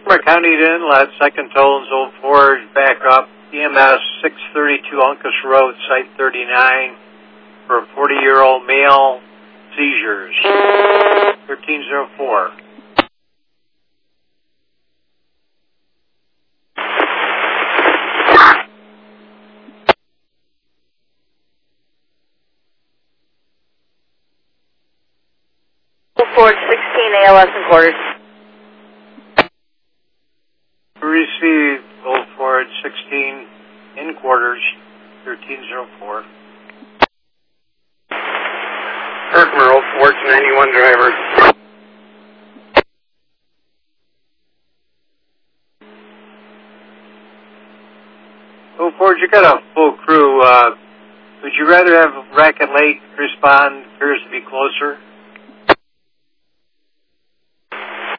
County to Inlet, second toll, Old Forge, back up, EMS 632 Uncas Road, Site 39, for a 40-year-old male, seizures. 1304. Old Forge 16 ALS in quarters. Received Old Forge 16 in quarters, 1304. Herkimer, Old Forge 91 driver. Old Forge, you got a full crew. Would you rather have Racket Lake respond? Appears to be closer.